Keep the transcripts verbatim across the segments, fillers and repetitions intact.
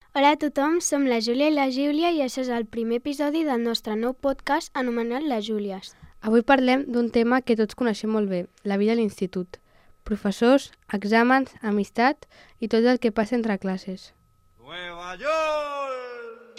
Hola a tothom, som la Júlia i la Giulia i això és el primer episodi del nostre nou podcast anomenat Les Júlies. Avui parlem d'un tema que tots coneixem molt bé, la vida a l'institut. Professors, exàmens, amistat i tot el que passa entre classes. Nueva York!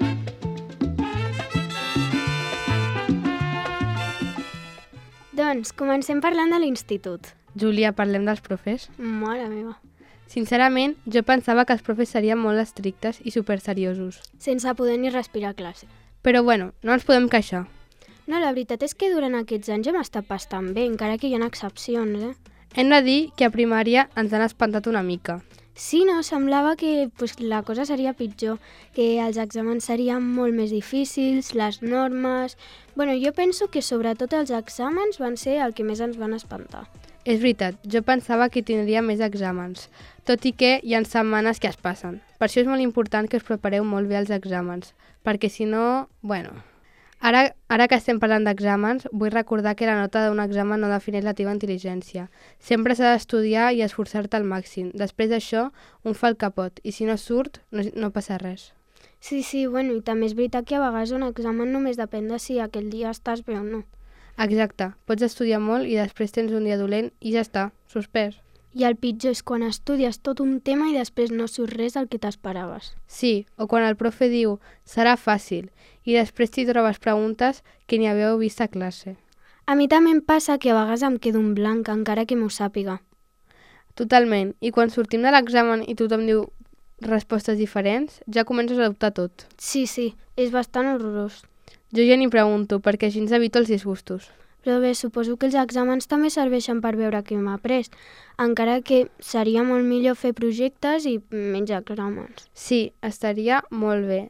Doncs comencem parlant de l'institut. Júlia, parlem dels profes? Mare meva. Sincerament, jo pensava que els profes serien molt estrictes i superseriosos. Sense poder ni respirar a classe. Però bueno, no ens podem queixar. No, la veritat és que durant aquests anys hem estat bastant bé, encara que hi ha excepcions, eh? Hem de dir que a primària ens han espantat una mica. Sí, no? Semblava que pues, la cosa seria pitjor, que els exàmens serien molt més difícils, les normes... Bueno, jo penso que sobretot els exàmens van ser el que més ens van espantar. És veritat, jo pensava que tindria més exàmens, tot i que hi ha setmanes que es passen. Per això és molt important que us prepareu molt bé els exàmens, perquè si no, bueno... Ara, ara que estem parlant d'exàmens, vull recordar que la nota d'un examen no defineix la teva intel·ligència. Sempre s'ha d'estudiar i esforçar-te al màxim. Després d'això, un fa el capot, i si no surt, no, no passa res. Sí, sí, bueno, i també és veritat que a vegades un examen només depèn de si aquell dia estàs bé o no. Exacte, pots estudiar molt i després tens un dia dolent i ja està, suspès. I el pitjor és quan estudies tot un tema i després no surt res del que t'esperaves. Sí, o quan el profe diu serà fàcil i després t'hi trobes preguntes que ni havíeu vist a classe. A mi també em passa que a vegades em quedo en blanc encara que m'ho sàpiga. Totalment, i quan sortim de l'examen i tothom diu respostes diferents, ja comences a dubtar tot. Sí, sí, és bastant horrorós. Jo ja ni pregunto, perquè així ens evito els disgustos. Però bé, suposo que els exàmens també serveixen per veure què hem après, encara que seria molt millor fer projectes i menys exàmens. Sí, estaria molt bé.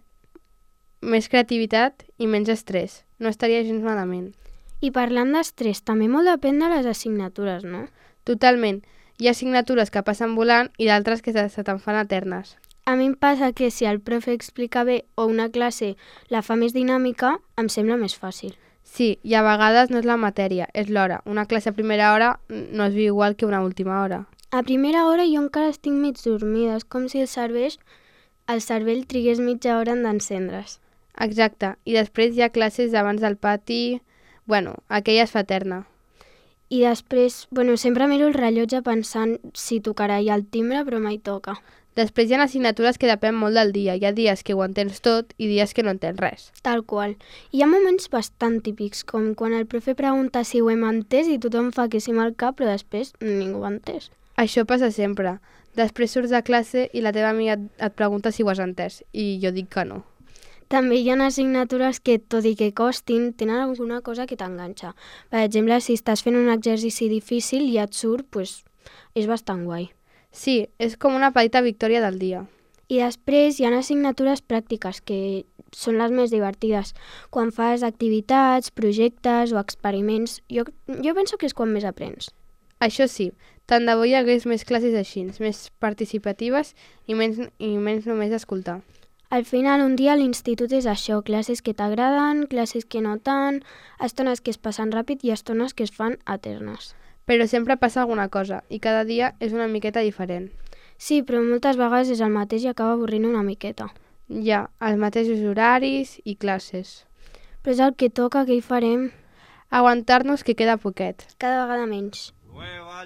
Més creativitat i menys estrès. No estaria gens malament. I parlant d'estrès, també molt depèn de les assignatures, no? Totalment. Hi ha assignatures que passen volant i d'altres que se, se te'n fan eternes. A mi em passa que si el profe explica bé o una classe la fa més dinàmica, em sembla més fàcil. Sí, i a vegades no és la matèria, és l'hora. Una classe a primera hora no es viu igual que una última hora. A primera hora jo encara estic mig dormida, és com si el cervell, el cervell trigués mitja hora en d'encendre's. Exacte, i després hi ha classes abans del pati... Bueno, aquella es fa eterna. I després, bueno, sempre miro el rellotge pensant si tocarà ja el timbre, però mai toca. Després hi ha assignatures que depèn molt del dia. Hi ha dies que ho entens tot i dies que no entens res. Tal qual. Hi ha moments bastant típics, com quan el profe pregunta si ho hem entès i tothom fa que sí amb el cap, però després ningú ho ha entès. Això passa sempre. Després surts de classe i la teva amiga et pregunta si ho has entès, i jo dic que no. També hi ha assignatures que, tot i que costin, tenen alguna cosa que t'enganxa. Per exemple, si estàs fent un exercici difícil i et surt, doncs és bastant guai. Sí, és com una petita victòria del dia. I després hi ha assignatures pràctiques, que són les més divertides. Quan fas activitats, projectes o experiments, jo, jo penso que és quan més aprens. Això sí, tant de bo hi hagués més classes així, més participatives i menys, i menys només escoltar. Al final, un dia a l'institut és això, classes que t'agraden, classes que no tant, estones que es passen ràpid i estones que es fan eternes. Però sempre passa alguna cosa, i cada dia és una miqueta diferent. Sí, però moltes vegades és el mateix i acaba avorrint una miqueta. Hi ha els mateixos horaris i classes. Però és el que toca, què hi farem? Aguantar-nos que queda poquet. Cada vegada menys. Nueva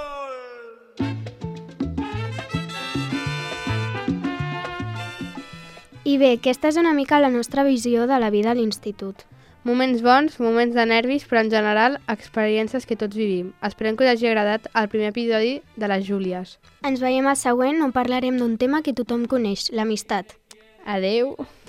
York! I bé, aquesta és una mica la nostra visió de la vida a l'institut. Moments bons, moments de nervis, però en general experiències que tots vivim. Esperem que us hagi agradat el primer episodi de les Júlies. Ens veiem al següent on parlarem d'un tema que tothom coneix, l'amistat. Adeu!